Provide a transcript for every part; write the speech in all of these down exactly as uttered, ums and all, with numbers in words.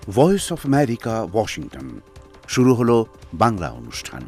Voice of America, Washington. শুরু হলো বাংলা অনুষ্ঠান।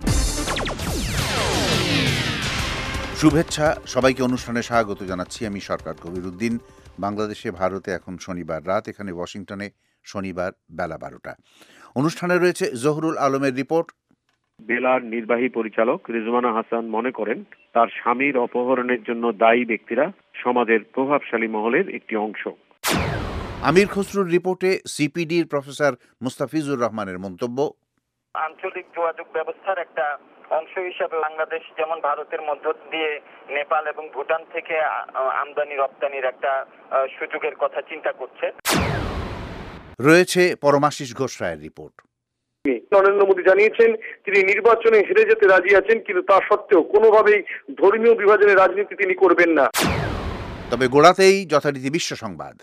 শুভেচ্ছা, সবাইকে অনুষ্ঠানে স্বাগত জানাচ্ছি। আমি সরকার কবির উদ্দিন। বাংলাদেশে ভারতে এখন শনিবার রাত, এখানে ওয়াশিংটনে শনিবার বেলা বারোটা। অনুষ্ঠানে রয়েছে জহুরুল আলমের রিপোর্ট। বেলার নির্বাহী পরিচালক রিজওয়ানা হাসান মনে করেন, তার স্বামীর অপহরণের জন্য দায়ী ব্যক্তিরা সমাজের প্রভাবশালী মহলের একটি অংশ। আমির খসরুর রিপোর্টে সিপিডির প্রফেসর মুস্তাফিজুর রহমানের মন্তব্য। আঞ্চলিক যোগাযোগ ব্যবস্থার একটা অংশ হিসাবে বাংলাদেশ যেমন ভারতের মধ্য দিয়ে নেপাল এবং ভুটান থেকে আমদানি রপ্তানির একটা সুযোগের কথা চিন্তা করছে। রয়েছে পরমাশিস ঘোষ রায়ের রিপোর্ট। নরেন্দ্র মোদী জানিয়েছেন তিনি নির্বাচনে হেরে যেতে রাজি আছেন, কিন্তু তা সত্ত্বেও কোনোভাবেই ধর্মীয় বিভাজনের রাজনীতি তিনি করবেন না। তবে গোড়াতেই যথারীতি বিশ্ব সংবাদ।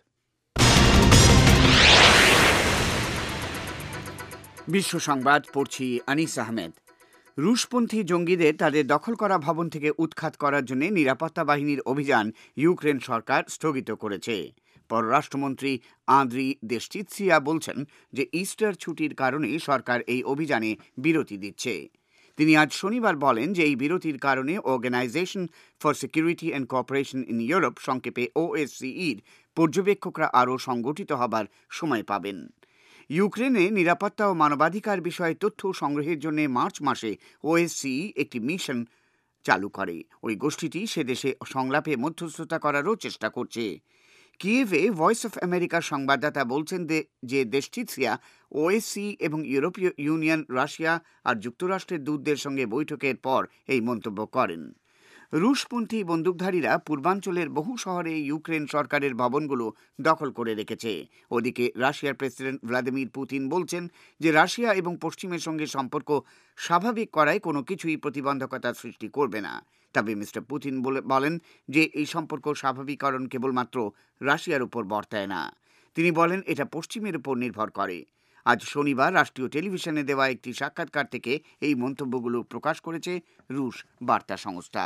বিশ্ব সংবাদ পড়ছি আনিস আহমেদ। রুশপন্থী জঙ্গিদের তাদের দখল করা ভবন থেকে উৎখাত করার জন্য নিরাপত্তা বাহিনীর অভিযান ইউক্রেন সরকার স্থগিত করেছে। পররাষ্ট্রমন্ত্রী আন্দ্রি দেশচিৎসিয়া বলছেন যে ইস্টার ছুটির কারণে সরকার এই অভিযানে বিরতি দিচ্ছে। তিনি আজ শনিবার বলেন যে এই বিরতির কারণে organization for security and cooperation in Europe, সংক্ষেপে ওএসসিইর পর্যবেক্ষকরা আরও সংগঠিত হবার সময় পাবেন। ইউক্রেনে নিরাপত্তা ও মানবাধিকার বিষয়ে তথ্য সংগ্রহের জন্য মার্চ মাসে ওএসসিই একটি মিশন চালু করে। ওই গোষ্ঠীটি সে দেশে সংলাপে মধ্যস্থতা করারও চেষ্টা করছে। কিয়েভে ভয়েস অফ আমেরিকার সংবাদদাতা বলছেন যে দেশটিৎসিয়া ওএসসি এবং ইউরোপীয় ইউনিয়ন, রাশিয়া আর যুক্তরাষ্ট্রের দূতদের সঙ্গে বৈঠকের পর এই মন্তব্য করেন। রুশপন্থী বন্দুকধারীরা পূর্বাঞ্চলের বহু শহরে ইউক্রেন সরকারের ভবনগুলো দখল করে রেখেছে। ওদিকে রাশিয়ার প্রেসিডেন্ট ভ্লাদিমির পুতিন বলছেন যে রাশিয়া এবং পশ্চিমের সঙ্গে সম্পর্ক স্বাভাবিক করায় কোনো কিছুই প্রতিবন্ধকতা সৃষ্টি করবে না। তবে মিস্টার পুতিন বলেন যে এই সম্পর্ক স্বাভাবিকরণ কেবলমাত্র রাশিয়ার উপর বর্তায় না। তিনি বলেন এটা পশ্চিমের উপর নির্ভর করে। আজ শনিবার রাষ্ট্রীয় টেলিভিশনে দেওয়া একটি সাক্ষাৎকার থেকে এই মন্তব্যগুলো প্রকাশ করেছে রুশ বার্তা সংস্থা।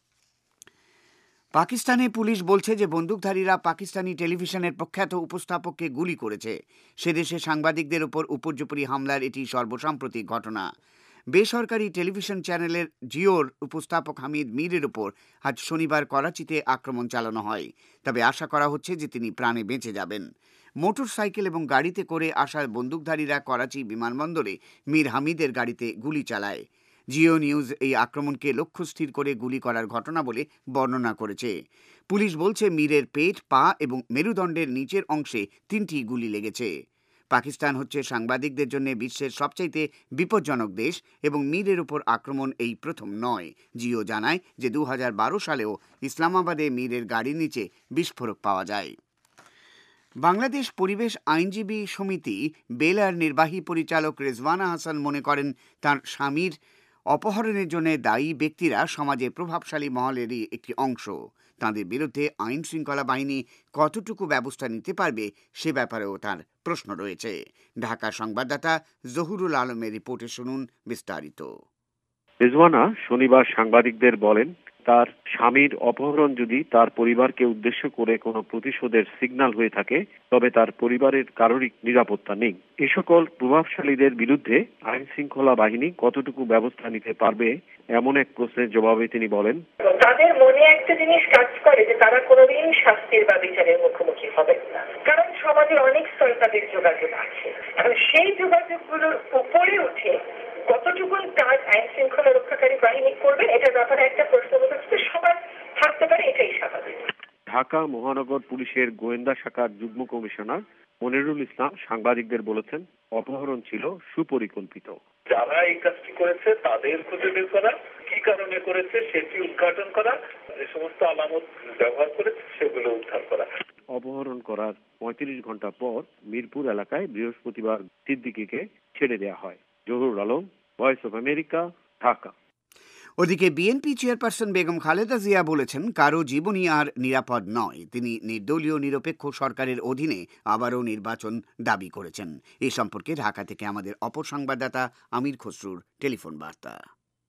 পাকিস্তানে পুলিশ বলছে যে বন্দুকধারীরা পাকিস্তানি টেলিভিশনের প্রখ্যাত উপস্থাপককে গুলি করেছে। সে দেশে সাংবাদিকদের উপর উপর্যুপরি হামলার এটি সর্বসাম্প্রতিক ঘটনা। বেসরকারি টেলিভিশন চ্যানেলের জিওর উপস্থাপক হামিদ মীরের উপর আজ শনিবার করাচিতে আক্রমণ চালানো হয়। তবে আশা করা হচ্ছে যে তিনি প্রাণে বেঁচে যাবেন। মোটর সাইকেল এবং গাড়িতে করে আসা বন্দুকধারীরা করাচি বিমানবন্দরে মীর হামিদের গাড়িতে গুলি চালায়। জিও নিউজ এই আক্রমণকে লক্ষ্যস্থির করে গুলি করার ঘটনা বলে বর্ণনা করেছে। পুলিশ বলছে মীরের পেট, পা এবং মেরুদণ্ডের নিচের অংশে তিনটি গুলি লেগেছে। পাকিস্তান হচ্ছে সাংবাদিকদের জন্য বিশ্বের সবচাইতে বিপজ্জনক দেশ এবং মীরের উপর আক্রমণ এই প্রথম নয়। জিও জানায় যে দু হাজার বারো সালেও ইসলামাবাদে মীরের গাড়ির নিচে বিস্ফোরক পাওয়া যায়। বাংলাদেশ পরিবেশ আইনজীবী সমিতি বেলার নির্বাহী পরিচালক রিজওয়ানা হাসান মনে করেন তার স্বামীর অপহরণের জন্য দায়ী ব্যক্তিরা সমাজে প্রভাবশালী মহলেরই একটি অংশ। তাদের বিরুদ্ধে আইন শৃঙ্খলা বাহিনী কতটুকু ব্যবস্থা নিতে পারবে সে ব্যাপারেও তার প্রশ্ন রয়েছে। ঢাকা সংবাদদাতা জহুরুল আলমের রিপোর্টে শুনুন বিস্তারিত। রিজওয়ানা শনিবার সাংবাদিকদের বলেন, তার স্বামীর অপহরণ যদি তার পরিবারকে উদ্দেশ্য করে কোনো প্রতিশোধের সিগন্যাল হয়ে থাকে, তবে তার পরিবারের কারোরই নিরাপত্তা নেই। এ সকল প্রভাবশালীদের বিরুদ্ধে আইন শৃঙ্খলা বাহিনী কতটুকু ব্যবস্থা নিতে পারবে এমন এক প্রশ্নের জবাবে তিনি বলেন, তাদের মনে একটা জিনিস কাজ করে যে তারা কোনোদিন শাস্তির বা বিচারের মুখোমুখি হবে না, কারণ সমাজে অনেক স্তরে তাদের যোগাযোগ আছে। এখন সেই যোগাযোগগুলোর উপরে উঠে কতটুকু কাজ আইন শৃঙ্খলা রক্ষাকারী বাহিনী করবে এটার ব্যাপারে একটা প্রশ্নবোধক সবার থাকতে পারে, এটাই স্বাভাবিক। ঢাকা মহানগর পুলিশের গোয়েন্দা শাখার যুগ্ম কমিশনার মনিরুল ইসলাম সাংবাদিকদের বলেছেন, অপহরণ ছিল সুপরিকল্পিত। যারা এই কাজটি করেছে তাদের খুঁজে বের করা, কি কারণে করেছে সেটি উদ্ঘাটন করা, যে সমস্ত আলামত ব্যবহার করেছে সেগুলো উদ্ধার করা। অপহরণ করার পঁয়ত্রিশ ঘন্টা পর মিরপুর এলাকায় বৃহস্পতিবার সিদ্দিকীকে ছেড়ে দেওয়া হয়। Zahurul Alam, voice of America, Dhaka. ওদিকে বিএনপি চেয়ারপারসন বেগম খালেদা জিয়া বলেছেন কারো জীবনই আর নিরাপদ নয়। তিনি নির্দলীয় নিরপেক্ষ সরকারের অধীনে আবারও নির্বাচন দাবি করেছেন। এ সম্পর্কে ঢাকা থেকে আমাদের অপর সংবাদদাতা আমির খসরুর টেলিফোন বার্তা।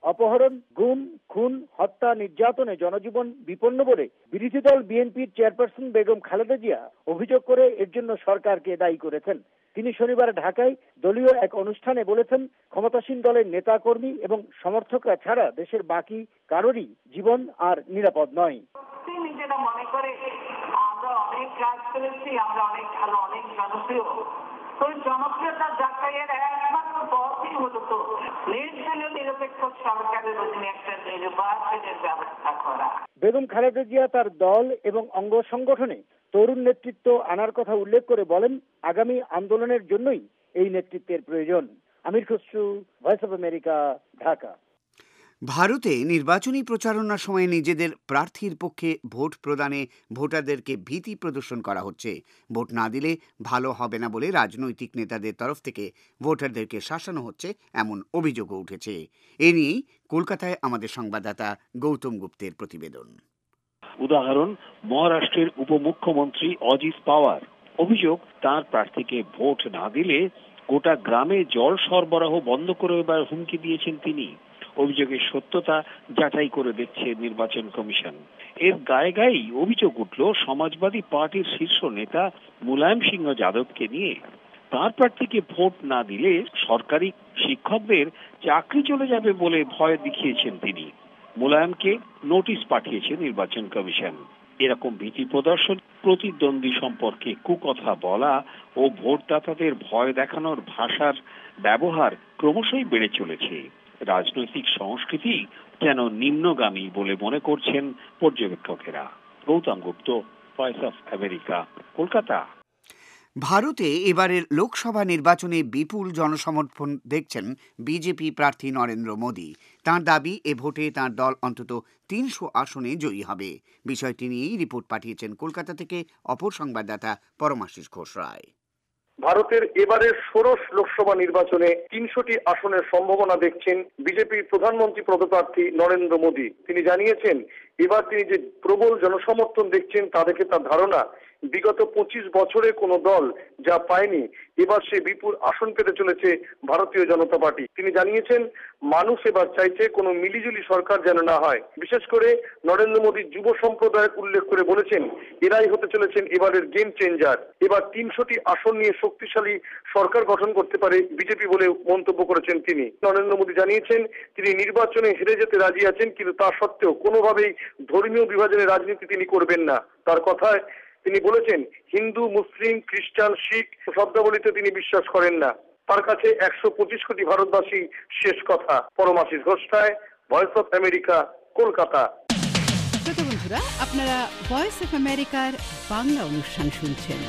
অপহরণ, গুম, খুন, হত্যা, নির্যাতনে জনজীবন বিপন্ন বলে বিরোধী দল বিএনপির চেয়ারপারসন বেগম খালেদা জিয়া অভিযোগ করে এর জন্য সরকারকে দায়ী করেছেন। তিনি শনিবার ঢাকায় দলীয় এক অনুষ্ঠানে বলেছেন, ক্ষমতাসীন দলের নেতাকর্মী এবং সমর্থকরা ছাড়া দেশের বাকি কারোরই জীবন আর নিরাপদ নয়। তিনি যেটা মনে করে আমরা অনেক কাজ করেছি, আমরা অনেক ভালো, অনেক জনপ্রিয়, ওই জনপ্রিয়তার যাত্রায়ের একমাত্র পথই হলো তো নির্দলীয় নিরপেক্ষ সরকারের অধীনে একটা নির্বাচনের ব্যবস্থা করা। বেগম খালেদা জিয়া তার দল এবং অঙ্গ সংগঠনে তরুণ নেতৃত্ব আনার কথা উল্লেখ করে বলেন, আগামী আন্দোলনের জন্যই এই নেতৃত্বের প্রয়োজন। Amir Khasru, voice of America, Dhaka. ভারতে নির্বাচনী প্রচারণার সময় নিজেদের প্রার্থীর পক্ষে ভোট প্রদানে ভোটারদেরকে ভীতি প্রদর্শন করা হচ্ছে। ভোট না দিলে ভালো হবে না বলে রাজনৈতিক নেতাদের তরফ থেকে ভোটারদেরকে শাসানো হচ্ছে, এমন অভিযোগও উঠেছে। এ নিয়েই কলকাতায় আমাদের সংবাদদাতা গৌতম গুপ্তের প্রতিবেদন। উদাহরণ, মহারাষ্ট্রের উপমুখ্যমন্ত্রী অজিত পাওয়ার। অভিযোগ, তার প্রার্থীকে ভোট না দিলে গোটা গ্রামে জল সরবরাহ বন্ধ করে দেওয়ার হুমকি দিয়েছেন তিনি। অভিযোগের সত্যতা যাচাই করে দেখছে নির্বাচন কমিশন। এর গায়ে গায়েই অভিযোগ উঠল সমাজবাদী পার্টির শীর্ষ নেতা মুলায়ম সিংহ যাদবকে নিয়ে। তার প্রার্থীকে ভোট না দিলে সরকারি শিক্ষকদের চাকরি চলে যাবে বলে ভয় দেখিয়েছেন তিনি। মুলায়মকে নোটিশ পাঠিয়েছে নির্বাচন কমিশন। এরকম ভীতি প্রদর্শন, প্রতিদ্বন্দ্বী সম্পর্কে কুকথা বলা ও ভোটদাতাদের ভয় দেখানোর ভাষার ব্যবহার ক্রমশই বেড়ে চলেছে। রাজনৈতিক সংস্কৃতি যেন নিম্নগামী বলে মনে করছেন পর্যবেক্ষকেরা। Goutam Gupta, voice of America, Kolkata. ভারতে এবারের লোকসভা নির্বাচনে বিপুল জনসমর্থন দেখছেন বিজেপি প্রার্থী নরেন্দ্র মোদী। তাঁর দাবি, এ ভোটে তাঁর দল অন্তত তিনশো আসনে জয়ী হবে। বিষয়টি নিয়েই রিপোর্ট পাঠিয়েছেন কলকাতা থেকে অপর সংবাদদাতা পরমাশিস ঘোষ রায়। ভারতের এবারের ষোড়শ লোকসভা নির্বাচনে তিনশোটি আসনের সম্ভাবনা দেখছেন বিজেপির প্রধানমন্ত্রী পদপ্রার্থী নরেন্দ্র মোদী। তিনি জানিয়েছেন, এবার তিনি যে প্রবল জনসমর্থন দেখছেন তা দেখে তার ধারণা বিগত পঁচিশ বছরে কোনো দল যা পায়নি, এবার সে বিপুল আসন পেতে চলেছে ভারতীয় জনতা পার্টি। তিনি জানিয়েছেন, মানুষ এবার চাইছে কোনো মিলিজুলি সরকার যেন না হয়। বিশেষ করে নরেন্দ্র মোদী যুব সম্প্রদায়ের উল্লেখ করে বলেছেন, এরাই হতে চলেছেন এবারের গেম চেঞ্জার। এবার তিনশোটি আসন নিয়ে শক্তিশালী সরকার গঠন করতে পারে বিজেপি বলে মন্তব্য করেছেন তিনি। নরেন্দ্র মোদী জানিয়েছেন, তিনি নির্বাচনে হেরে যেতে রাজি আছেন, কিন্তু তা সত্ত্বেও কোনোভাবেই ধর্মীয় বিভাজনের রাজনীতি তিনি করবেন না। তার কথায় তিনি বলেছেন, হিন্দু, মুসলিম, খ্রিস্টান, শিখ শব্দাবলিতে তিনি বিশ্বাস করেন না। তার কাছে একশো পঁচিশ কোটি ভারতবাসী শেষ কথা। Paramashis Ghosh Roy, voice of America, Kolkata. শ্রোতা বন্ধুরা, আপনারা ভয়েস অফ আমেরিকার বাংলা অনুষ্ঠান শুনছেন।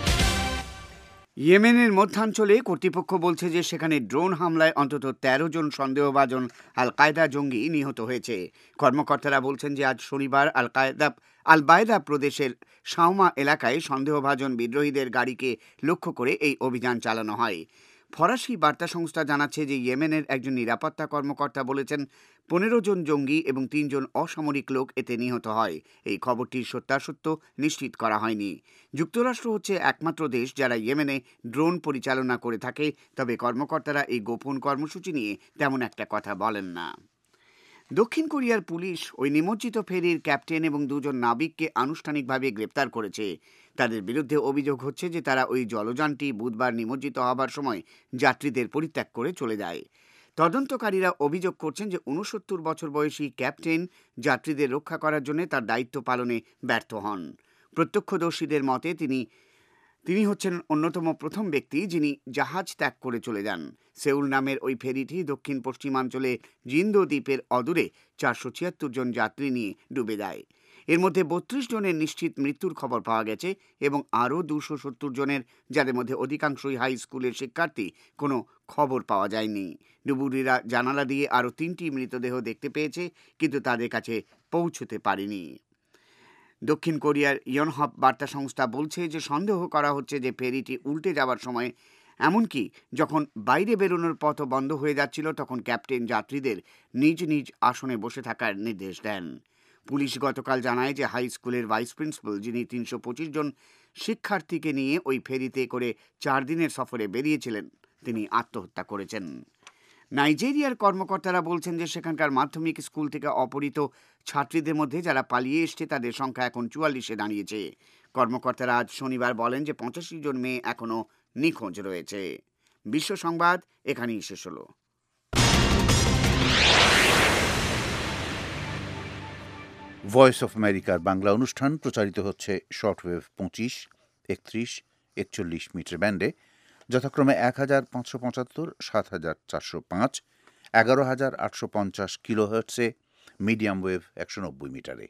ইয়েমেনের মধ্যাঞ্চলে কর্তৃপক্ষ বলছে যে সেখানে ড্রোন হামলায় অন্তত তেরো জন সন্দেহভাজন আল কায়দা জঙ্গি নিহত হয়েছে। কর্মকর্তারা বলছেন যে আজ শনিবার আল কায়দা আল বায়দা প্রদেশের শাওমা এলাকায় সন্দেহভাজন বিদ্রোহীদের গাড়িকে লক্ষ্য করে এই অভিযান চালানো হয়। ফরাসি বার্তা সংস্থা জানাচ্ছে যে ইয়েমেনের একজন নিরাপত্তা কর্মকর্তা বলেছেন, পনেরো জন জঙ্গি এবং তিনজন অসামরিক লোক এতে নিহত হয়। এই খবরটির সত্যাসত্য নিশ্চিত করা হয়নি। যুক্তরাষ্ট্র হচ্ছে একমাত্র দেশ যারা ইয়েমেনে ড্রোন পরিচালনা করে থাকে, তবে কর্মকর্তারা এই গোপন কর্মসূচি নিয়ে তেমন একটা কথা বলেন না। দক্ষিণ কোরিয়ার পুলিশ ওই নিমজ্জিত ফেরির ক্যাপ্টেন এবং দুজন নাবিককে আনুষ্ঠানিকভাবে গ্রেপ্তার করেছে। তাদের বিরুদ্ধে অভিযোগ হচ্ছে যে তারা ওই জলযানটি বুধবার নিমজ্জিত হবার সময় যাত্রীদের পরিত্যাগ করে চলে যায়। তদন্তকারীরা অভিযোগ করছেন যে ঊনসত্তর বছর বয়সী ক্যাপ্টেন যাত্রীদের রক্ষা করার জন্য তার দায়িত্ব পালনে ব্যর্থ হন। প্রত্যক্ষদর্শীদের মতে তিনি তিনি হচ্ছেন অন্যতম প্রথম ব্যক্তি যিনি জাহাজ ত্যাগ করে চলে যান। সেউল নামের ওই ফেরিটি দক্ষিণ পশ্চিমাঞ্চলে জিন্দো দ্বীপের অদূরে চারশো ছিয়াত্তর জন যাত্রী নিয়ে ডুবে যায়। এর মধ্যে বত্রিশ জনের নিশ্চিত মৃত্যুর খবর পাওয়া গেছে এবং আরও দুশো সত্তর জনের, যাদের মধ্যে অধিকাংশই হাই স্কুলের শিক্ষার্থী, কোনো খবর পাওয়া যায়নি। ডুবুরিরা জানালা দিয়ে আরও তিনটি মৃতদেহ দেখতে পেয়েছে, কিন্তু তাদের কাছে পৌঁছতে পারেনি। দক্ষিণ কোরিয়ার ইয়নহাপ বার্তা সংস্থা বলছে যে সন্দেহ করা হচ্ছে যে ফেরিটি উল্টে যাওয়ার সময়, এমনকি যখন বাইরে বেরোনোর পথ বন্ধ হয়ে যাচ্ছিল, তখন ক্যাপ্টেন যাত্রীদের নিজ নিজ আসনে বসে থাকার নির্দেশ দেন। পুলিশ গতকাল জানায় যে হাই স্কুলের ভাইস প্রিন্সিপাল, যিনি তিনশো পঁচিশ জন শিক্ষার্থীকে নিয়ে ওই ফেরিতে করে চার দিনের সফরে বেরিয়েছিলেন, তিনি আত্মহত্যা করেছেন। নাইজেরিয়ার কর্মকর্তারা বলছেন যে সেখানকার মাধ্যমিক স্কুল থেকে অপহৃত ছাত্রীদের মধ্যে যারা পালিয়ে এসছে তাদের সংখ্যা এখন চুয়াল্লিশে দাঁড়িয়েছে। কর্মকর্তারা আজ শনিবার বলেন যে পঁচাশি জন মেয়ে এখনও নিখোঁজ রয়েছে। বিশ্ব সংবাদ এখানেই শেষ হলো। ভয়েস অফ আমেরিকার বাংলা অনুষ্ঠান প্রচারিত হচ্ছে শর্টওয়েভ পঁচিশ, একত্রিশ, একচল্লিশ মিটার ব্যান্ডে, যথাক্রমে এক হাজার পাঁচশো পঁচাত্তর, সাত হাজার চারশো পাঁচ, এগারো হাজার আটশো পঞ্চাশ কিলোহার্টসে, মিডিয়াম ওয়েভ একশো নব্বই মিটারে।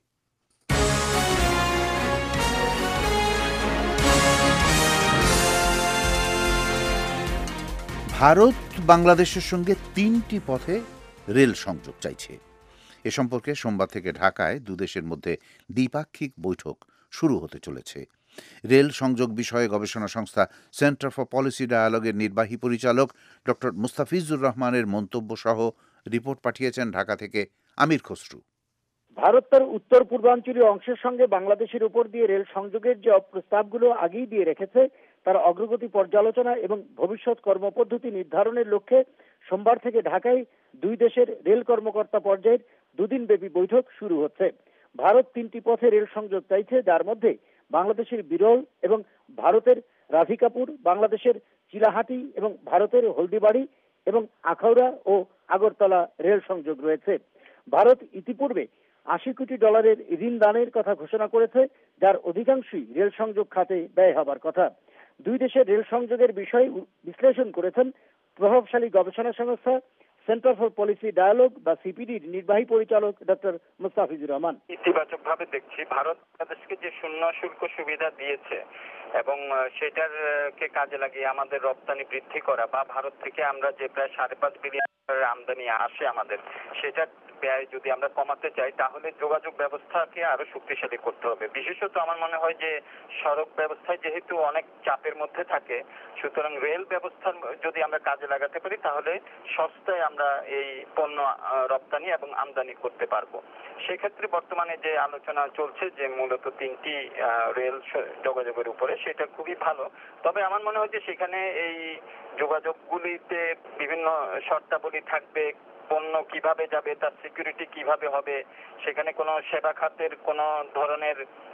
ভারত বাংলাদেশের সঙ্গে তিনটি পথে রেল সংযোগ চাইছে। এ সম্পর্কে সোমবার থেকে ঢাকায় দুদেশের মধ্যে দ্বিপাক্ষিক বৈঠক শুরু হতে চলেছে। রেল সংযোগ বিষয়ে গবেষণা সংস্থা সেন্টার ফর পলিসি ডায়ালগের নির্বাহী পরিচালক ডক্টর মুস্তাফিজুর রহমানের মন্তব্য সহ রিপোর্ট পাঠিয়েছেন ঢাকা থেকে আমির খসরু। ভারত তার উত্তর পূর্বাঞ্চলীয় অংশের সঙ্গে বাংলাদেশের উপর দিয়ে রেল সংযোগের যে প্রস্তাবগুলো আগেই দিয়ে রেখেছে তার অগ্রগতি পর্যালোচনা এবং ভবিষ্যৎ কর্মপদ্ধতি নির্ধারণের লক্ষ্যে সোমবার থেকে ঢাকায় দুই দেশের রেল কর্মকর্তা পর্যায়ের দুদিন ব্যাপী বৈঠক শুরু হচ্ছে। ভারত তিনটি পথে রেল সংযোগ চাইছে, যার মধ্যে বাংলাদেশের বিরল এবং ভারতের রাধিকাপুর, বাংলাদেশের চিলাহাটি এবং ভারতের হলদিবাড়ি এবং আখাউড়া ও আগরতলা রেল সংযোগ রয়েছে। ভারত ইতিপূর্বে আশি কোটি ডলারের ঋণ দানের কথা ঘোষণা করেছে, যার অধিকাংশই রেল সংযোগ খাতে ব্যয় হবার কথা। দুই দেশের রেল সংযোগের বিষয়ে বিশ্লেষণ করেছেন প্রভাবশালী গবেষণা সংস্থা সেন্টার ফর পলিসি ডায়ালগ বা সিপিডির নির্বাহী পরিচালক ডক্টর মুস্তাফিজুর রহমান। ইতিবাচক ভাবে দেখছি, ভারত বাংলাদেশকে যে শূন্য শুল্ক সুবিধা দিয়েছে এবং সেটারকে কাজে লাগিয়ে আমাদের রপ্তানি বৃদ্ধি করা বা ভারত থেকে আমরা যে প্রায় সাড়ে পাঁচ বিলিয়ন আমদানি আসে আমাদের, সেটা ব্যয় যদি আমরা কমাতে চাই তাহলে যোগাযোগ ব্যবস্থাকে আরো শক্তিশালী করতে হবে। বিশেষত আমার মনে হয় যে সড়ক ব্যবস্থায় যেহেতু অনেক চাপের মধ্যে থাকে, সুতরাং রেল ব্যবস্থা যদি আমরা কাজে লাগাতে পারি তাহলে সস্তায় আমরা এই পণ্য রপ্তানি এবং আমদানি করতে পারবো। সেক্ষেত্রে বর্তমানে যে আলোচনা চলছে যে মূলত তিনটি রেল যোগাযোগের উপরে, সেটা খুবই ভালো। তবে আমার মনে হয় যে সেখানে এই যোগাযোগগুলিতে বিভিন্ন শর্তাবলী থাকবে, পণ্য কিভাবে যাবে, তার সিকিউরিটি কিভাবে হবে, সেখানে কোনো সেবা খাতের কোনো ধরনের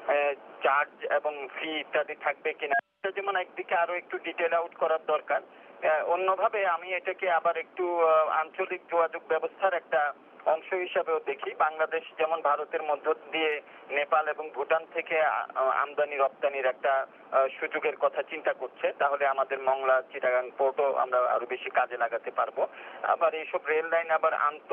চার্জ এবং ফি ইত্যাদি থাকবে কিনা, যেমন একদিকে আরো একটু ডিটেল আউট করার দরকার। অন্যভাবে আমি এটাকে আবার একটু আঞ্চলিক যোগাযোগ ব্যবস্থার একটা অংশ হিসাবেও দেখি। বাংলাদেশ যেমন ভারতের মধ্য দিয়ে নেপাল এবং ভুটান থেকে আমদানি রপ্তানির একটা সুযোগের কথা চিন্তা করছে, তাহলে আমাদের মংলা চিটাগাং পোর্টও আমরা আরো বেশি কাজে লাগাতে পারবো। আবার এইসব রেল লাইন আবার আন্ত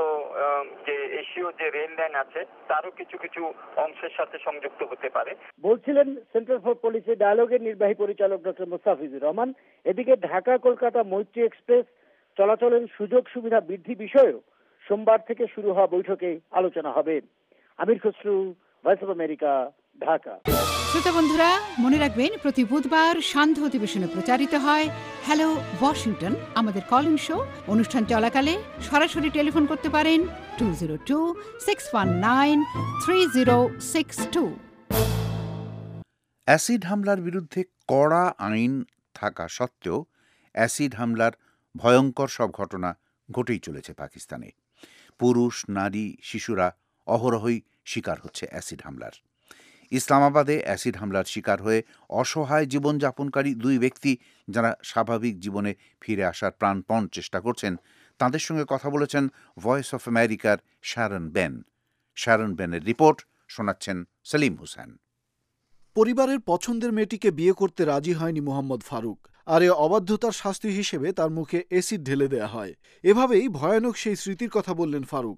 যে এশীয় যে রেল লাইন আছে তারও কিছু কিছু অংশের সাথে সংযুক্ত হতে পারে বলছিলেন সেন্টার ফর পলিসি ডায়ালগের নির্বাহী পরিচালক ডক্টর মুস্তাফিজুর রহমান। এদিকে ঢাকা কলকাতা মৈত্রী এক্সপ্রেস চলাচলের সুযোগ সুবিধা বৃদ্ধি বিষয়েও সোমবার থেকে শুরু হওয়া বৈঠকে আলোচনা হবে। Amir Khasru, voice of America, Dhaka. শ্রোতা বন্ধুরা, মনে রাখবেন প্রতি বুধবার সান্ধ্য অধিবেশনে প্রচারিত হয় হ্যালো ওয়াশিংটন, আমাদের কলিং শো। অনুষ্ঠান চলাকালে সরাসরি টেলিফোন করতে পারেন two zero two six one nine three zero six two. Acid হামলার বিরুদ্ধে কড়া আইন থাকা সত্ত্বেও অ্যাসিড হামলার ভয়ঙ্কর সব ঘটনা ঘটেই চলেছে পাকিস্তানে। পুরুষ, নারী, শিশুরা অহরহই শিকার হচ্ছে অ্যাসিড হামলার। ইসলামাবাদে অ্যাসিড হামলার শিকার হয়ে অসহায় জীবনযাপনকারী দুই ব্যক্তি যারা স্বাভাবিক জীবনে ফিরে আসার প্রাণপণ চেষ্টা করছেন, তাদের সঙ্গে কথা বলেছেন ভয়েস অফ আমেরিকার শ্যারন বেন। শ্যারন বেনের রিপোর্ট শোনাচ্ছেন সেলিম হোসেন। পরিবারের পছন্দের মেয়েটিকে বিয়ে করতে রাজি হয়নি মোহাম্মদ ফারুক, আর এ অবাধ্যতার শাস্তি হিসেবে তার মুখে অ্যাসিড ঢেলে দেয়া হয়। এভাবেই ভয়ানক সেই স্মৃতির কথা বললেন ফারুক।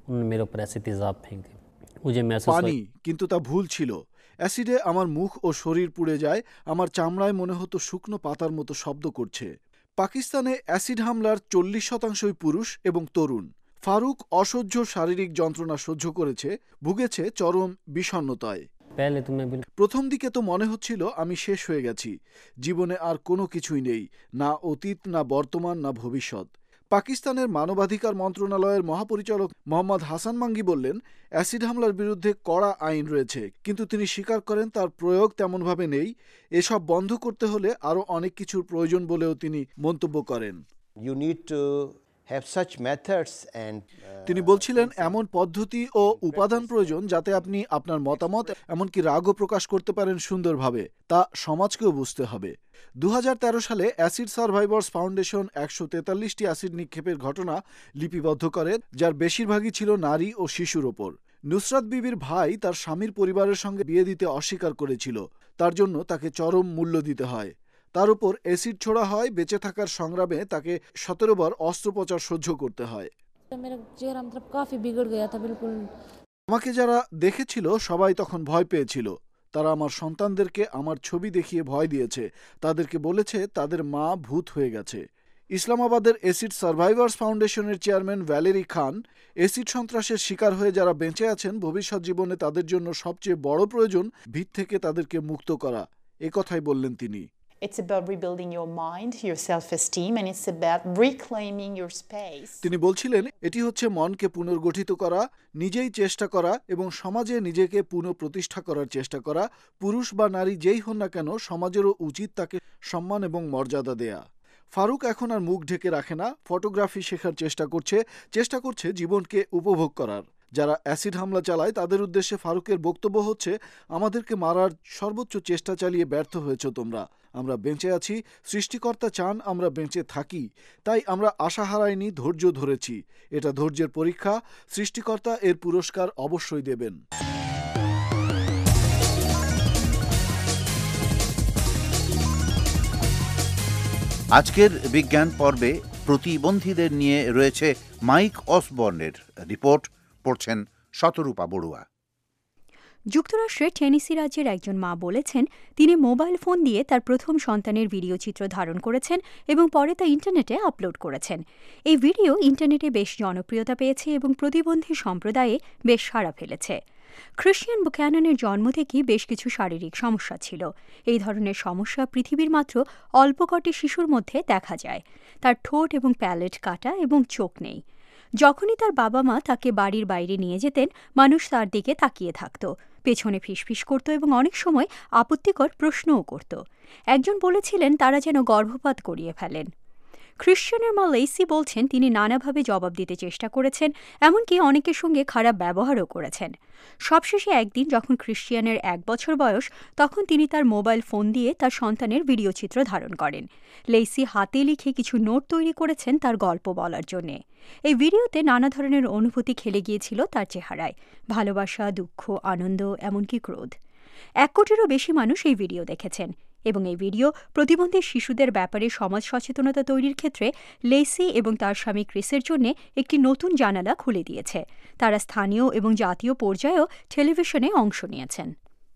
পানি, কিন্তু তা ভুল ছিল। অ্যাসিডে আমার মুখ ও শরীর পুড়ে যায়, আমার চামড়ায় মনে হতো শুকনো পাতার মতো শব্দ করছে। পাকিস্তানে অ্যাসিড হামলার চল্লিশ শতাংশই পুরুষ এবং তরুণ। ফারুক অসহ্য শারীরিক যন্ত্রণা সহ্য করেছে, ভুগেছে চরম বিষণ্ণতায়। প্রথম দিকে তো মনে হচ্ছিল আমি শেষ হয়ে গেছি, জীবনে আর কোনো কিছুই নেই, না অতীত, না বর্তমান, না ভবিষ্যৎ। পাকিস্তানের মানবাধিকার মন্ত্রণালয়ের মহাপরিচালক মোহাম্মদ হাসান মাঙ্গি বললেন, অ্যাসিড হামলার বিরুদ্ধে কড়া আইন রয়েছে, কিন্তু তিনি স্বীকার করেন তার প্রয়োগ তেমনভাবে নেই। এসব বন্ধ করতে হলে আরও অনেক কিছুর প্রয়োজন বলেও তিনি মন্তব্য করেন। You need to have such methods and তিনি বলছিলেন এমন পদ্ধতি ও উপাদান প্রয়োজন যাতে আপনি আপনার মতামত এমনকি রাগও প্রকাশ করতে পারেন সুন্দরভাবে, তা সমাজকেও বুঝতে হবে। দু হাজার তেরো সালে অ্যাসিড সার্ভাইভার্স ফাউন্ডেশন একশো তেতাল্লিশটি অ্যাসিড নিক্ষেপের ঘটনা লিপিবদ্ধ করে, যার বেশিরভাগই ছিল নারী ও শিশুর ওপর। নুসরাত বিবির ভাই তার স্বামীর পরিবারের সঙ্গে বিয়ে দিতে অস্বীকার করেছিল, তার জন্য তাকে চরম মূল্য দিতে হয়। তার উপর অ্যাসিড ছোড়া হয়, বেঁচে থাকার সংগ্রামে তাকে সতেরো বার অস্ত্রোপচার সহ্য করতে হয়। আমাকে যারা দেখেছিল সবাই তখন ভয় পেয়েছিল। তারা আমার সন্তানদেরকে আমার ছবি দেখিয়ে ভয় দিয়েছে, তাদেরকে বলেছে তাদের মা ভূত হয়ে গেছে। ইসলামাবাদের অ্যাসিড সার্ভাইভার্স ফাউন্ডেশনের চেয়ারম্যান ভ্যালেরি খান অ্যাসিড সন্ত্রাসের শিকার হয়ে যারা বেঁচে আছেন ভবিষ্যৎ জীবনে তাদের জন্য সবচেয়ে বড় প্রয়োজন ভিত থেকে তাদেরকে মুক্ত করা, এ কথাই বললেন তিনি। It's about rebuilding your mind, your self-esteem, and it's about reclaiming your space. তিনি বলছিলেন এটি হচ্ছে মনকে পুনর্গঠিত করা, নিজেই চেষ্টা করা এবং সমাজে নিজেকে পুনঃপ্রতিষ্ঠা করার চেষ্টা করা। পুরুষ বা নারী যেই হন না কেন সমাজেরও উচিত তাকে সম্মান এবং মর্যাদা দেয়া। ফারুক এখন আর মুখ ঢেকে রাখে না, ফটোগ্রাফি শেখার চেষ্টা করছে, চেষ্টা করছে জীবনকে উপভোগ করার। যারা অ্যাসিড হামলা চালায় তাদের উদ্দেশ্যে ফারুকের বক্তব্য হচ্ছে, আমাদেরকে মারার সর্বোচ্চ চেষ্টা চালিয়ে ব্যর্থ হয়েছ তোমরা। আমরা বেঁচে আছি, সৃষ্টিকর্তা চান আমরা বেঁচে থাকি, তাই আমরা আশা হারাইনি, ধৈর্য ধরেছি। এটা ধৈর্যের পরীক্ষা, সৃষ্টিকর্তা এর পুরস্কার অবশ্যই দেবেন। আজকের বিজ্ঞান পর্বে প্রতিবন্ধীদের নিয়ে রয়েছে মাইক অসবর্নের রিপোর্ট, পড়ছেন শতরূপা বড়ুয়া। যুক্তরাষ্ট্রের টেনেসি রাজ্যের একজন মা বলেছেন তিনি মোবাইল ফোন দিয়ে তার প্রথম সন্তানের ভিডিও চিত্র ধারণ করেছেন এবং পরে তা ইন্টারনেটে আপলোড করেছেন। এই ভিডিও ইন্টারনেটে বেশ জনপ্রিয়তা পেয়েছে এবং প্রতিবন্ধী সম্প্রদায়ে বেশ সাড়া ফেলেছে। ক্রিশ্চিয়ান বুক্যাননের জন্ম থেকেই বেশ কিছু শারীরিক সমস্যা ছিল। এই ধরনের সমস্যা পৃথিবীর মাত্র অল্প কটি শিশুর মধ্যে দেখা যায়। তার ঠোঁট এবং প্যালেট কাটা এবং চোখ নেই। যখনই তার বাবা মা তাকে বাড়ির বাইরে নিয়ে যেতেন, মানুষ তার দিকে তাকিয়ে থাকত, পেছনে ফিসফিস করত এবং অনেক সময় আপত্তিকর প্রশ্নও করত। একজন বলেছিলেন তারা যেন গর্ভপাত করিয়ে ফেলেন। ক্রিশ্চিয়ানের মা লেইসি বলছেন তিনি নানাভাবে জবাব দিতে চেষ্টা করেছেন, এমনকি অনেকের সঙ্গে খারাপ ব্যবহারও করেছেন। সবশেষে একদিন যখন ক্রিশ্চিয়ানের এক বছর বয়স, তখন তিনি তার মোবাইল ফোন দিয়ে তার সন্তানের ভিডিও চিত্র ধারণ করেন। লেইসি হাতে লিখে কিছু নোট তৈরি করেছেন তার গল্প বলার জন্যে। এই ভিডিওতে নানা ধরনের অনুভূতি খেলে গিয়েছিল তার চেহারায়, ভালোবাসা, দুঃখ, আনন্দ, এমনকি ক্রোধ। এক কোটিরও বেশি মানুষ এই ভিডিও দেখেছেন এবং এই ভিডিও প্রতিবন্ধী শিশুদের ব্যাপারে সমাজ সচেতনতা তৈরির ক্ষেত্রে লেইসি এবং তার স্বামী ক্রিসের জন্য একটি নতুন জানালা খুলে দিয়েছে। তারা স্থানীয় এবং জাতীয় পর্যায়েও টেলিভিশনে অংশ নিয়েছেন।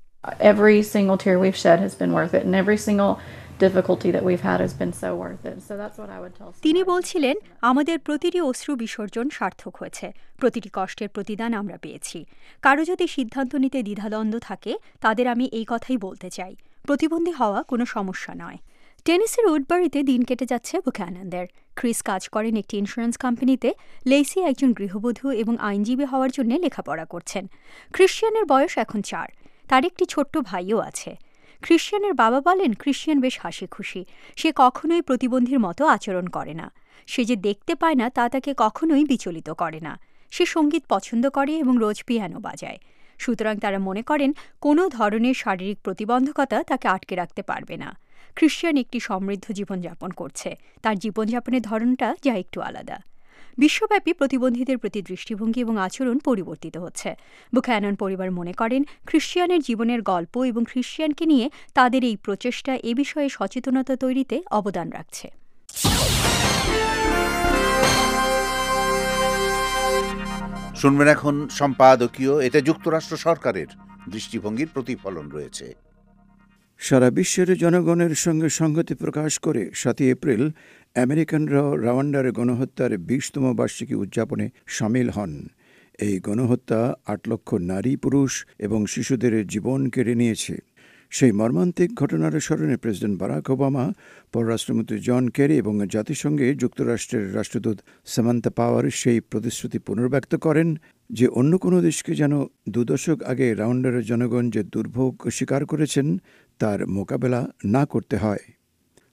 Every single tear we've shed has been worth it, and every single difficulty that we've had has been so worth it. So that's what I would tell. তিনি বলছিলেন, আমাদের প্রতিটি অশ্রু বিসর্জন সার্থক হয়েছে, প্রতিটি কষ্টের প্রতিদান আমরা পেয়েছি। কারো যদি সিদ্ধান্ত নিতে দ্বিধাদ্বন্দ্ব থাকে, তাদের আমি এই কথাই বলতে চাই, প্রতিবন্ধী হওয়া কোনো সমস্যা নয়। টেনেসির উডবারিতে দিন কেটে যাচ্ছে বুক্যাননদের। ক্রিস কাজ করেন একটি ইন্স্যুরেন্স কোম্পানিতে, লেইসি একজন গৃহবধূ এবং আইনজীবী হওয়ার জন্য লেখাপড়া করছেন। ক্রিশ্চিয়ানের বয়স এখন চার, তার একটি ছোট্ট ভাইও আছে। ক্রিশ্চিয়ানের বাবা বলেন ক্রিশ্চিয়ান বেশ হাসি খুশি, সে কখনোই প্রতিবন্ধীর মতো আচরণ করে না। সে যে দেখতে পায় না তা তাকে কখনোই বিচলিত করে না। সে সঙ্গীত পছন্দ করে এবং রোজ পিয়ানো বাজায়। সুতরাং তারা মনে করেন কোনো ধরনের শারীরিক প্রতিবন্ধকতা তাকে আটকে রাখতে পারবে না। ক্রিশ্চিয়ান একটি সমৃদ্ধ জীবনযাপন করছে, তার জীবনযাপনের ধরনটা যা একটু আলাদা। বিশ্বব্যাপী প্রতিবন্ধীদের প্রতি দৃষ্টিভঙ্গি এবং আচরণ পরিবর্তিত হচ্ছে। বুক্যানন পরিবার মনে করেন ক্রিশ্চিয়ানের জীবনের গল্প এবং ক্রিশ্চিয়ানকে নিয়ে তাদের এই প্রচেষ্টা এ বিষয়ে সচেতনতা তৈরিতে অবদান রাখছে। শুনবেন এখন সম্পাদকীয়, এতে যুক্তরাষ্ট্র সরকারের দৃষ্টিভঙ্গির প্রতিফলন রয়েছে। সারা বিশ্বের জনগণের সঙ্গে সংহতি প্রকাশ করে সাতই এপ্রিল আমেরিকানরাও রাওয়ান্ডার গণহত্যার বিশতম বার্ষিকী উদযাপনে সামিল হন। এই গণহত্যা আট লক্ষ নারী, পুরুষ এবং শিশুদের জীবন কেড়ে নিয়েছে। সেই মর্মান্তিক ঘটনার স্মরণে প্রেসিডেন্ট বারাক ওবামা, পররাষ্ট্রমন্ত্রী জন কেরি এবং জাতিসংঘে যুক্তরাষ্ট্রের রাষ্ট্রদূত সামান্থা পাওয়ার সেই প্রতিশ্রুতি পুনর্ব্যক্ত করেন যে অন্য কোনো দেশকে যেন দু দশক আগে রাওয়ান্ডারের জনগণ যে দুর্ভোগ স্বীকার করেছেন তার মোকাবেলা না করতে হয়।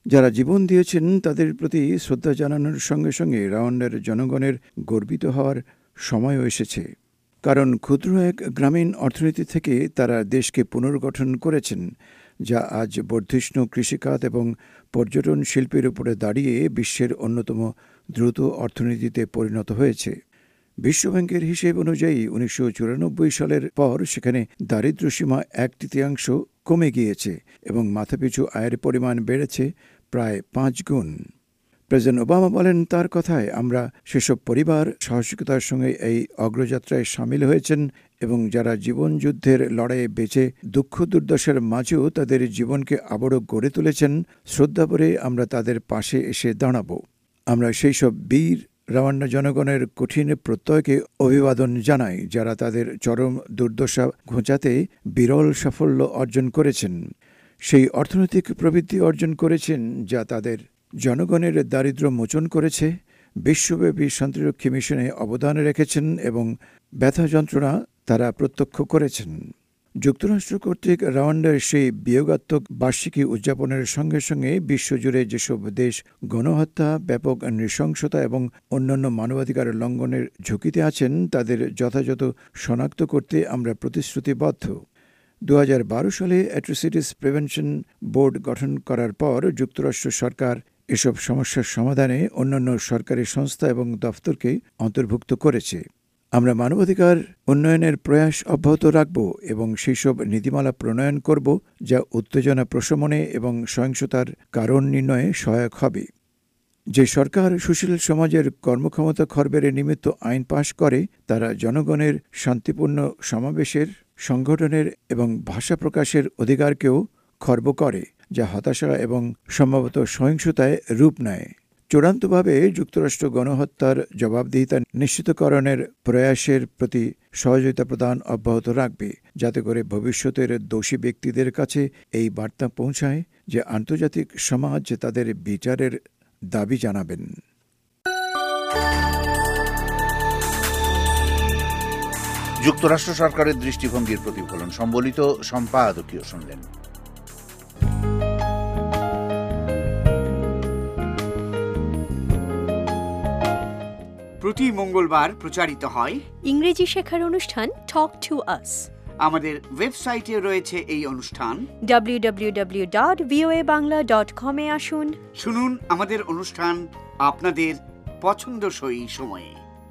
যারা জীবন দিয়েছেন তাদের প্রতি শ্রদ্ধা জানানোর সঙ্গে সঙ্গে রাওয়ান্ডার জনগণের গর্বিত হওয়ার সময়ও এসেছে। কারণ ক্ষুদ্র এক গ্রামীণ অর্থনীতি থেকে তারা দেশকে পুনর্গঠন করেছেন, যা আজ বর্ধিষ্ণু কৃষিখাত এবং পর্যটন শিল্পের উপরে দাঁড়িয়ে বিশ্বের অন্যতম দ্রুত অর্থনীতিতে পরিণত হয়েছে। বিশ্বব্যাংকের হিসেব অনুযায়ী উনিশশো চুরানব্বই সালের পর সেখানে দারিদ্র্যসীমা এক তৃতীয়াংশ কমে গিয়েছে এবং মাথাপিছু আয়ের পরিমাণ বেড়েছে প্রায় পাঁচ গুণ। প্রেসিডেন্ট ওবামা বলেন, তার কথায় আমরা সেসব পরিবার সাহসিকতার সঙ্গে এই অগ্রযাত্রায় সামিল হয়েছেন এবং যারা জীবনযুদ্ধের লড়াইয়ে বেঁচে দুঃখ দুর্দশার মাঝেও তাদের জীবনকে আবারও গড়ে তুলেছেন, শ্রদ্ধা ভরে আমরা তাদের পাশে এসে দাঁড়াব। আমরা সেই সব বীর রাওয়ান্ডা জনগণের কঠিন প্রত্যয়কে অভিবাদন জানাই, যারা তাদের চরম দুর্দশা ঘোচাতে বিরল সাফল্য অর্জন করেছেন, সেই অর্থনৈতিক প্রবৃদ্ধি অর্জন করেছেন যা তাদের জনগণের দারিদ্র্য মোচন করেছে, বিশ্বব্যাপী শান্তিরক্ষী মিশনে অবদান রেখেছেন এবং ব্যথা যন্ত্রণা তারা প্রত্যক্ষ করেছেন। যুক্তরাষ্ট্র কর্তৃক রাওয়ান্ডার সেই বিয়োগাত্মক বার্ষিকী উদযাপনের সঙ্গে সঙ্গে বিশ্বজুড়ে যেসব দেশ গণহত্যা, ব্যাপক নৃশংসতা এবং অন্যান্য মানবাধিকার লঙ্ঘনের ঝুঁকিতে আছেন তাদের যথাযথ শনাক্ত করতে আমরা প্রতিশ্রুতিবদ্ধ। দু হাজার বারো সালে অ্যাট্রোসিটিস প্রিভেনশন বোর্ড গঠন করার পর যুক্তরাষ্ট্র সরকার এসব সমস্যার সমাধানে অন্যান্য সরকারি সংস্থা এবং দফতরকে অন্তর্ভুক্ত করেছে। আমরা মানবাধিকার উন্নয়নের প্রয়াস অব্যাহত রাখব এবং সেই সব নীতিমালা প্রণয়ন করব যা উত্তেজনা প্রশমনে এবং সহিংসতার কারণ নির্ণয়ে সহায়ক হবে। যে সরকার সুশীল সমাজের কর্মক্ষমতা খর্বের নিমিত্ত আইন পাশ করে, তারা জনগণের শান্তিপূর্ণ সমাবেশের, সংগঠনের এবং ভাষা প্রকাশের অধিকারকেও খর্ব করে, যা হতাশা এবং সম্ভবত সহিংসতায় রূপ নেয়। চূড়ান্তভাবে যুক্তরাষ্ট্র গণহত্যার জবাবদিহিতা নিশ্চিতকরণের প্রয়াসের প্রতি সহযোগিতা প্রদান অব্যাহত রাখবে, যাতে করে ভবিষ্যতের দোষী ব্যক্তিদের কাছে এই বার্তা পৌঁছায় যে আন্তর্জাতিক সমাজ তাদের বিচারের দাবি জানাবেন। যুক্তরাষ্ট্র সরকারের দৃষ্টিভঙ্গির প্রতিফলন সম্বলিত সম্পাদকীয় শুনলেন। প্রতি মঙ্গলবার প্রচারিত হয় ইংরেজি শেখার অনুষ্ঠান টক টু আস। আমাদের ওয়েবসাইটে রয়েছে এই অনুষ্ঠান W W W dot VOA Bangla dot com এ আসুন, শুনুন আমাদের অনুষ্ঠান আপনাদের পছন্দসই সময়ে।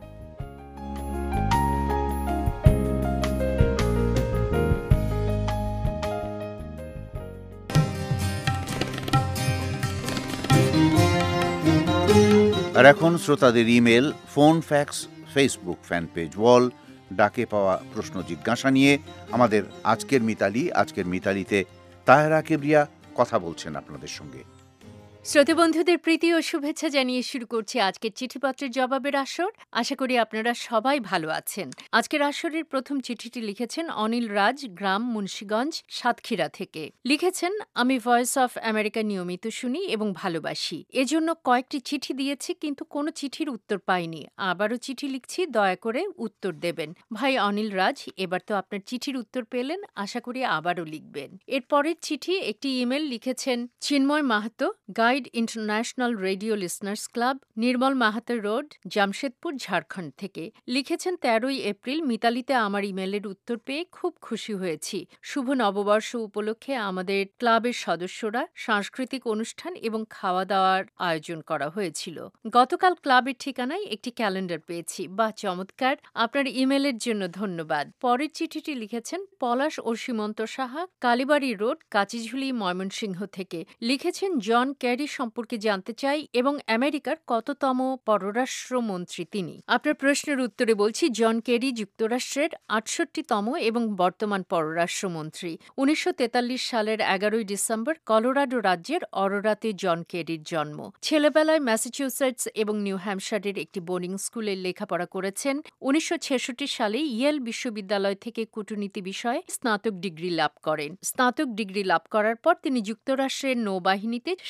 আর এখন শ্রোতাদের email, phone, fax, Facebook fan page wall, ডাকে পাওয়া প্রশ্ন জিজ্ঞাসা নিয়ে আমাদের আজকের মিতালি আজকের মিতালিতে তাহেরা কেবরিয়া কথা বলছেন আপনাদের সঙ্গে। শ্রোতা বন্ধুদের প্রীতি ও শুভেচ্ছা জানিয়ে শুরু করছি আজকের চিঠিপত্রের জবাবের আসর। আশা করি আপনারা সবাই ভালো আছেন। আজকের আসরের প্রথম চিঠিটি লিখেছেন অনিল রাজ, গ্রাম মুন্সীগঞ্জ, সাতক্ষীরা থেকে। লিখেছেন, আমি ভয়েস অফ আমেরিকা নিয়মিত শুনি এবং ভালোবাসি। এজন্য কয়েকটি চিঠি দিয়েছি, কিন্তু কোনো চিঠির উত্তর পাইনি। আবারও চিঠি লিখছি, দয়া করে উত্তর দেবেন। ভাই অনিল রাজ, এবার তো আপনার চিঠির উত্তর পেলেন, আশা করি আবারও লিখবেন। এর পরের চিঠি একটি ইমেল লিখেছেন Chinmoy Mahato, guide international radio listeners club, Nirmal Mahato road, Jamshedpur, Jharkhand থেকে। লিখেছেন, তেরোই এপ্রিল মিতালিতে আমার ইমেলের উত্তর পেয়ে খুব খুশি হয়েছি। শুভ নববর্ষ উপলক্ষে আমাদের ক্লাবের সদস্যরা সাংস্কৃতিক অনুষ্ঠান এবং খাওয়া দাওয়ার আয়োজন করা হয়েছিল। গতকাল ক্লাবের ঠিকানায় একটি ক্যালেন্ডার পেয়েছি। বা চমৎকার, আপনার ইমেলের জন্য ধন্যবাদ। পরের চিঠিটি লিখেছেন পলাশ ও সীমন্ত সাহা, কালীবাড়ি রোড, কাচিঝুলি, ময়মনসিংহ থেকে। লিখেছেন, জন ক্যারি সম্পর্কে জানতে চাই এবং আমেরিকার কততম পররাষ্ট্রমন্ত্রী তিনি। আপনার প্রশ্নের উত্তরে বলছি, জন কেরি যুক্তরাষ্ট্রের আটষট্টিতম এবং বর্তমান পররাষ্ট্রমন্ত্রী। উনিশশো তেতাল্লিশ সালের এগারোই ডিসেম্বর কলোরাডো রাজ্যের অরোরাতে জন কেরির জন্ম। ছেলেবেলায় ম্যাসাচুসেটস এবং নিউ হ্যাম্পশায়ারের একটি বোর্ডিং স্কুলে লেখাপড়া করেছেন। উনিশশো ছেষট্টি সালে ইয়েল বিশ্ববিদ্যালয় থেকে কূটনীতি বিষয়ে স্নাতক ডিগ্রি লাভ করেন। স্নাতক ডিগ্রি লাভ করার পর তিনি যুক্তরাষ্ট্রের নৌবাহিনীতে স্বেচ্ছা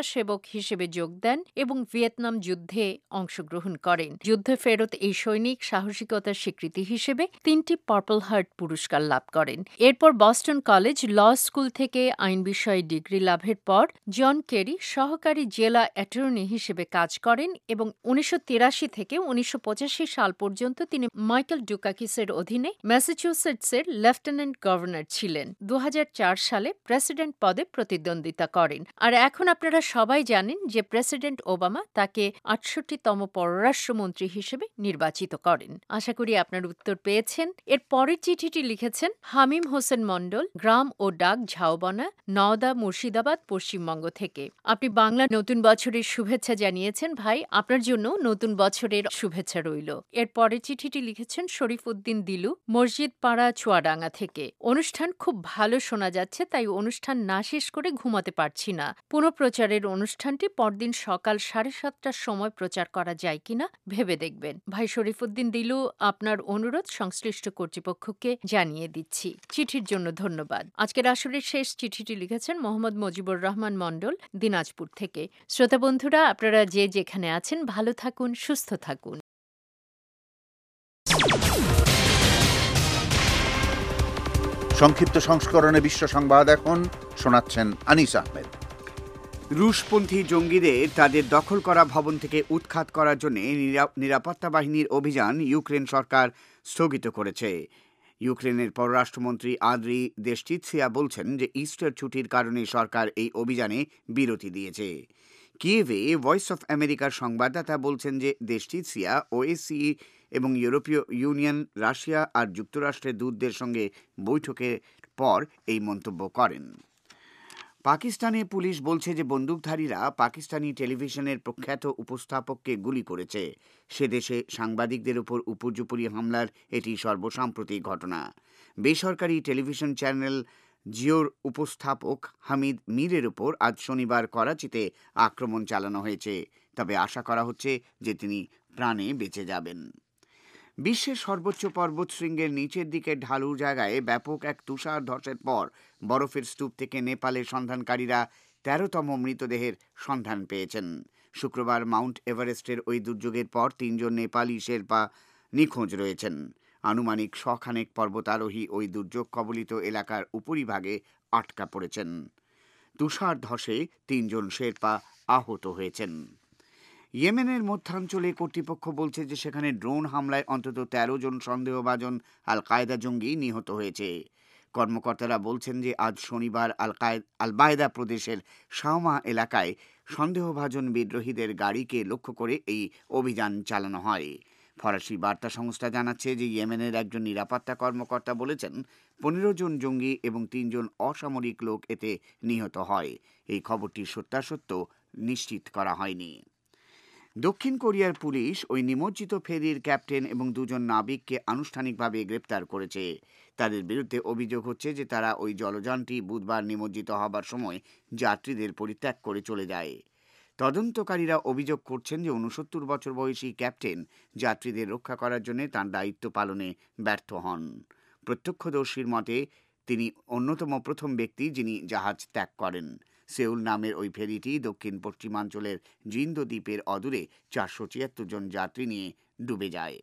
স্বেচ্ছাসেবক হিসেবে যোগ দেন এবং ভিয়েতনাম যুদ্ধে অংশগ্রহণ করেন। যুদ্ধে ফেরত এই সৈনিক সাহসিকতার স্বীকৃতি হিসেবে তিনটি পার্পল হার্ট পুরস্কার লাভ করেন। এরপর বস্টন কলেজ ল স্কুল থেকে আইন বিষয়ে ডিগ্রি লাভের পর জন কেরি সহকারী জেলা অ্যাটর্নি হিসেবে কাজ করেন এবং উনিশশো তিরাশি থেকে উনিশশো পঁচাশি সাল পর্যন্ত তিনি মাইকেল ডুকাকিসের অধীনে ম্যাসাচুসেটসের লেফটেন্যান্ট গভর্নর ছিলেন। দু হাজার চার সালে প্রেসিডেন্ট পদে প্রতিদ্বন্দ্বিতা করেন। আর এখন আপনারা সবাই জানেন যে প্রেসিডেন্ট ওবামা তাকে আটষট্টিতম পররাষ্ট্রমন্ত্রী হিসেবে নির্বাচিত করেন। আশা করি আপনার উত্তর পেয়েছেন। এর পরের চিঠিটি লিখেছেন হামিম হোসেন মণ্ডল, গ্রাম ও ডাক ঝাউবনা, নওদা, মুর্শিদাবাদ, পশ্চিমবঙ্গ থেকে। আপনি বাংলা নতুন বছরের শুভেচ্ছা জানিয়েছেন ভাই, আপনার জন্য নতুন বছরের শুভেচ্ছা রইল। এর পরের চিঠিটি লিখেছেন শরীফ উদ্দিন দিলু, মসজিদ পাড়া, চুয়াডাঙ্গা থেকে। অনুষ্ঠান খুব ভালো শোনা যাচ্ছে, তাই অনুষ্ঠান না শেষ করে ঘুমাতে পারছি না। পুনঃপ্রচারের অনুষ্ঠানটি পরদিন সকাল সাড়ে সাতটার সময় প্রচার করা যায় কিনা ভেবে দেখবেন। ভাই শরীফুদ্দিন দিলু, আপনার অনুরোধ সংশ্লিষ্ট কর্তৃপক্ষকে জানিয়ে দিচ্ছি। চিঠির জন্য ধন্যবাদ। আজকের আসরের শেষ চিঠিটি লিখেছেন মোহাম্মদ মুজিবুর রহমান মণ্ডল, দিনাজপুর থেকে। শ্রোতা বন্ধুরা, আপনারা যে যেখানে আছেন ভালো থাকুন, সুস্থ থাকুন। সংক্ষিপ্ত সংস্করণে বিশ্ব সংবাদ এখন শোনাচ্ছেন আনিস আহমেদ। রুশপন্থী জঙ্গিদের তাদের দখল করা ভবন থেকে উৎখাত করার জন্য নিরাপত্তা বাহিনীর অভিযান ইউক্রেন সরকার স্থগিত করেছে। ইউক্রেনের পররাষ্ট্রমন্ত্রী আদ্রি দেশচিৎসিয়া বলছেন যে ইস্টার ছুটির কারণে সরকার এই অভিযানে বিরতি দিয়েছে। কিয়েভে ভয়েস অফ আমেরিকার সংবাদদাতা বলছেন যে দেশচিৎসিয়া ওএসসি এবং ইউরোপীয় ইউনিয়ন, রাশিয়া আর যুক্তরাষ্ট্রের দূতদের সঙ্গে বৈঠকের পর এই মন্তব্য করেন। পাকিস্তানে পুলিশ বলছে যে বন্দুকধারীরা পাকিস্তানি টেলিভিশনের প্রখ্যাত উপস্থাপককে গুলি করেছে। সে দেশে সাংবাদিকদের উপর উপর্যুপরি হামলার এটি সর্বসাম্প্রতিক ঘটনা। বেসরকারি টেলিভিশন চ্যানেল জিওর উপস্থাপক হামিদ মীরের উপর আজ শনিবার করাচিতে আক্রমণ চালানো হয়েছে, তবে আশা করা হচ্ছে যে তিনি প্রাণে বেঁচে যাবেন। বিশ্বের সর্বোচ্চ পর্বতশৃঙ্গের নিচের দিকে ঢালু জায়গায় ব্যাপক এক তুষার ধসের পর বরফের স্তূপ থেকে নেপালের সন্ধানকারীরা তেরোতম মৃতদেহের সন্ধান পেয়েছেন। শুক্রবার মাউন্ট এভারেস্টের ওই দুর্যোগের পর তিনজন নেপালি শেরপা নিখোঁজ রয়েছেন। আনুমানিক শখানেক পর্বতারোহী ওই দুর্যোগ কবলিত এলাকার উপরিভাগে আটকা পড়েছেন। তুষার ধসে তিনজন শেরপা আহত হয়েছেন। ইয়েমেনের মধ্যাঞ্চলে কর্তৃপক্ষ বলছে যে সেখানে ড্রোন হামলায় অন্তত তেরো জন সন্দেহভাজন আল কায়দা জঙ্গি নিহত হয়েছে। কর্মকর্তারা বলছেন যে আজ শনিবার আল কায়দা আল বায়দা প্রদেশের শাওমা এলাকায় সন্দেহভাজন বিদ্রোহীদের গাড়িকে লক্ষ্য করে এই অভিযান চালানো হয়। ফরাসি বার্তা সংস্থা জানাচ্ছে যে ইয়েমেনের একজন নিরাপত্তা কর্মকর্তা বলেছেন পনেরো জন জঙ্গি এবং তিনজন অসামরিক লোক এতে নিহত হয়। এই খবরটির সত্যাসত্য নিশ্চিত করা হয়নি। দক্ষিণ কোরিয়ার পুলিশ ওই নিমজ্জিত ফেরির ক্যাপ্টেন এবং দুজন নাবিককে আনুষ্ঠানিকভাবে গ্রেপ্তার করেছে। তাদের বিরুদ্ধে অভিযোগ হচ্ছে যে তারা ওই জলযানটি বুধবার নিমজ্জিত হবার সময় যাত্রীদের পরিত্যাগ করে চলে যায়। তদন্তকারীরা অভিযোগ করছেন যে ঊনসত্তর বছর বয়সী ক্যাপ্টেন যাত্রীদের রক্ষা করার জন্য তার দায়িত্ব পালনে ব্যর্থ হন। প্রত্যক্ষদর্শীর মতে তিনি অন্যতম প্রথম ব্যক্তি যিনি জাহাজ ত্যাগ করেন। সেউল নামের ওই ফেরিটি দক্ষিণ পশ্চিমাঞ্চলের জিন্দো দ্বীপের অদূরে চারশো ছিয়াত্তর জন যাত্রী নিয়ে ডুবে যায়।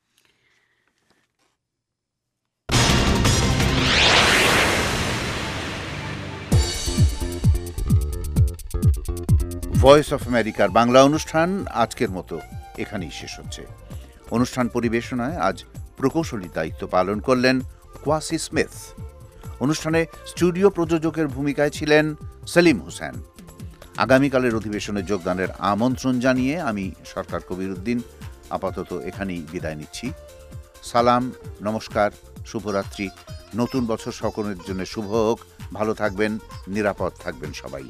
ভয়েস অফ আমেরিকার বাংলা অনুষ্ঠান আজকের মতো এখানেই শেষ হচ্ছে। অনুষ্ঠান পরিবেশনায় আজ প্রকৌশলীর দায়িত্ব পালন করলেন কোয়াসি স্মিথ। অনুষ্ঠানে স্টুডিও প্রযোজকের ভূমিকায় ছিলেন সেলিম হোসেন। আগামীকালের অধিবেশনে যোগদানের আমন্ত্রণ জানিয়ে আমি সরকার কবিরউদ্দিন আপাতত এখানেই বিদায় নিচ্ছি। সালাম, নমস্কার, শুভরাত্রি। নতুন বছর সকলের জন্য শুভ হোক। ভালো থাকবেন, নিরাপদ থাকবেন সবাই।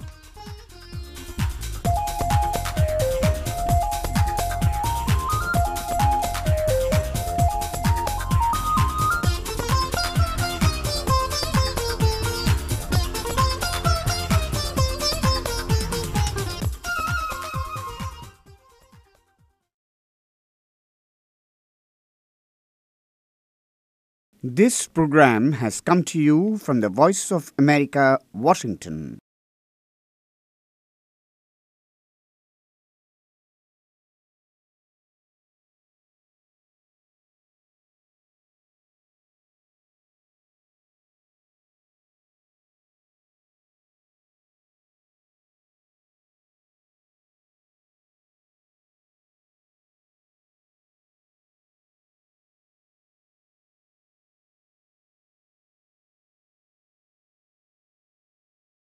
This program has come to you from the Voice of America, Washington.